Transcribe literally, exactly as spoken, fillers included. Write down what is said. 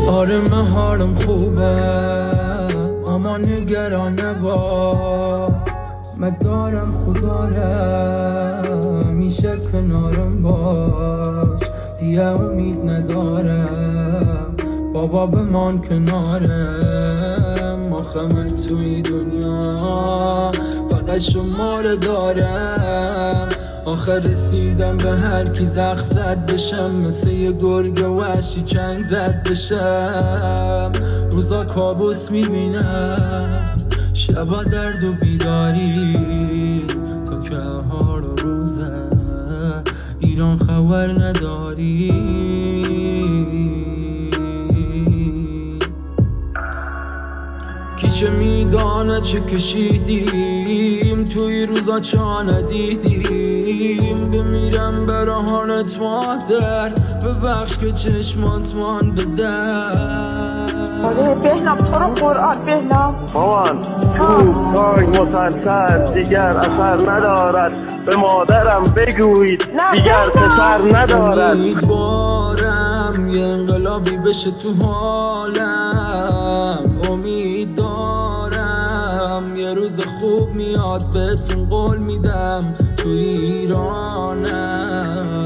آره من حالم خوبه اما نگران نباش، من دارم خدارم میشه کنارم باش، دیگه امید ندارم بابا بمان کنارم. آخه من توی دنیا فقط شما رو دارم، آخه رسیدم به هر کی زخم زد بشم، مثل یه گرگ وحشی چنگ زد بشم. روزا کابوس میبینم، شبا درد و بیداری، تا که حال و روزه ایران خبر نداری. کی چه میدانه چه کشیدیم توی روزا چا ندیدیم، بمیرم برهانت مادر ببخش که چشمات مان بدر. آره بهنام تو رو قرآن بهنام مامان تو تاگ مسلسل دیگر اثر ندارد، به مادرم بگویید دیگر پسر ندارد. امیدوارم یه انقلابی بشه تو حالم، امید دارم یه روز خوب میاد بهتون قول میدم تو ایرانم.